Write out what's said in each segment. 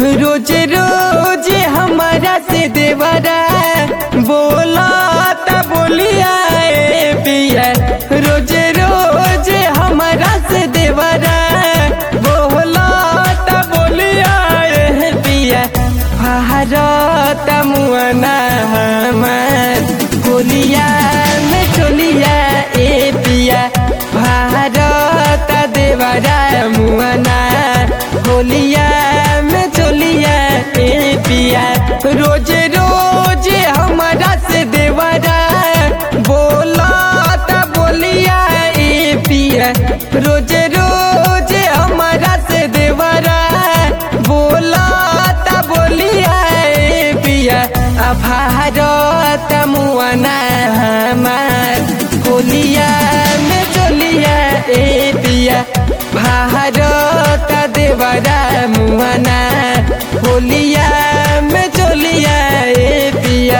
रोज रोज हमारा से देवरा बोला ता बोलिया ए पिया। रोज रोज हमारा से देवरा बोला ता बोलिया ए पिया। भारत मुआना हमार होलिया में चलिया ए पिया। भारत देवरा मुआना होलिया में चलिया ए पिया। रोज रोज हमारा से देवरा बोला ता बोलिया ए पिया। रोज रोज हमारा से देवरा बोला ता बोलिया ए पिया। भारत मुआना हमार होलिया में चलिया ए पिया। भारत देवरा मुआना होलिया में चलिया ए पिया।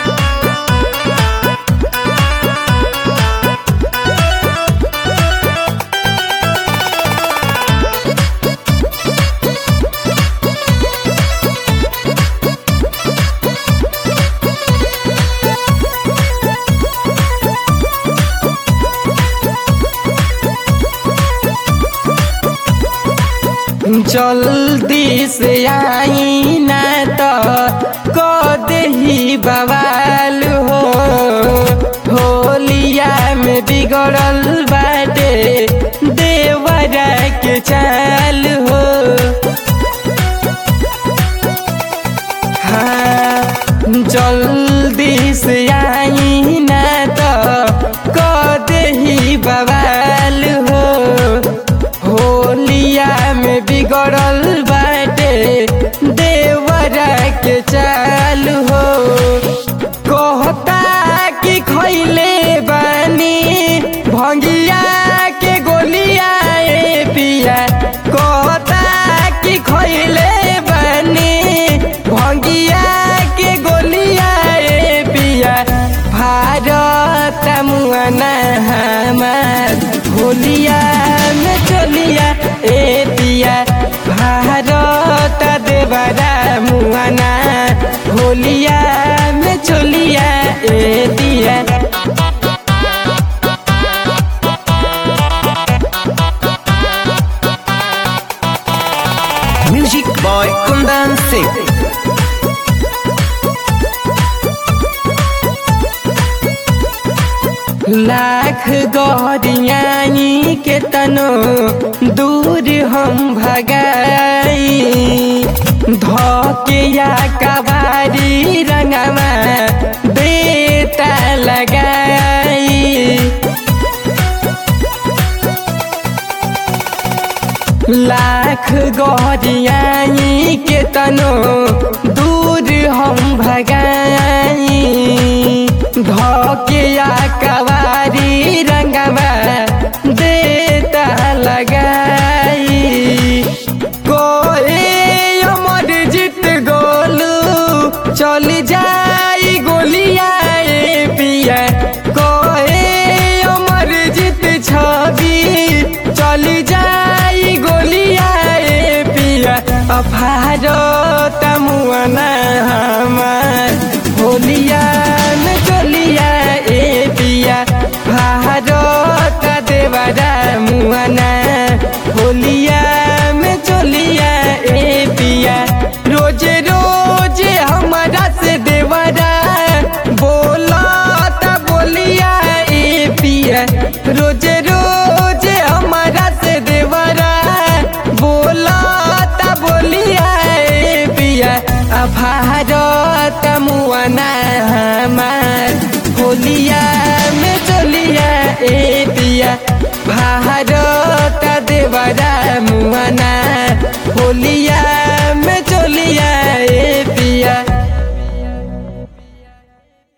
जल्दी से आई ना तो कदही बवाल हो। होलिया में बिगड़ल बाटे देवरा के चाल हो। हाँ जल्दी से आई ना तो कदही बवाल हो। होलिया में बिगड़ल बाटे देवरा के चाल हो। कहता कि खैले बानी भंगिया के गोलिया ए पिया। कहता कि खैले बानी भंगिया के गोलिया ए पिया। भारत मुआना हमार होलिया में चलिया ए पिया। भारत देवरा मुआना होलिया में चलिया ए पिया। Music by Kundan Singh. लाख गौरियाई के तनो दूर हम भगाई। धोके या कबारी रंगमा देता लगाई। लाख गौरियाई के तनो दूर हम भगाई। धोके या कवारी रंगवा देता लगाई। कोई अमर जीत गोलू चल जाई गोलिया ए पिया। कोई अमर जीत छवि चल जाई गोलिया ए पिया। भारत मुआना हमार होलिया में चलिया ए पिया। भारत देवरा मुआना होलिया में चलिया ए पिया। रोज रोज हमारा से देवरा बोला ता बोलिया ए पिया। रोज रोज हमारा से देवरा बोला ता बोलिया ए पिया। भारत मुआना हमार होलिया में चलिया ए पिया। भारत देवरा मुआना होलिया